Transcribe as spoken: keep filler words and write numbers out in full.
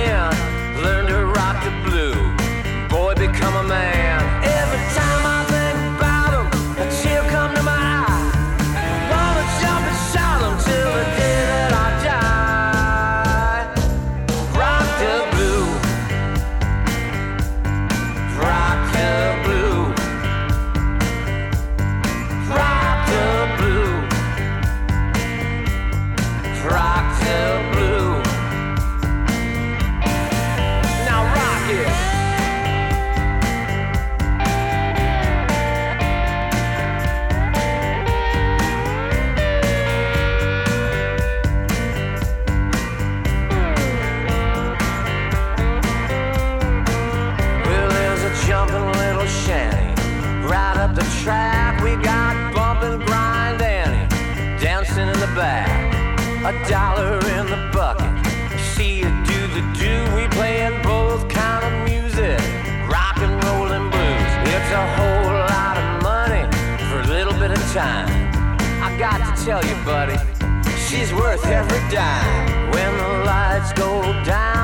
in, learn to rock the blue. Boy, become a man. Every time I think about him, a tear come to my eye. Wanna jump and shout him till the day that I die. Rock the blue. Rock the blue. Rock the blue. Rock the blue. Now rock it. Well, there's a jumping little shanty right up the track. We got bumping grind Annie dancing in the back. A dollar in the bucket. See you do the do. We playing both kind of music, rock and roll and blues. It's a whole lot of money for a little bit of time. I got to tell you, buddy, she's worth every dime. When the lights go down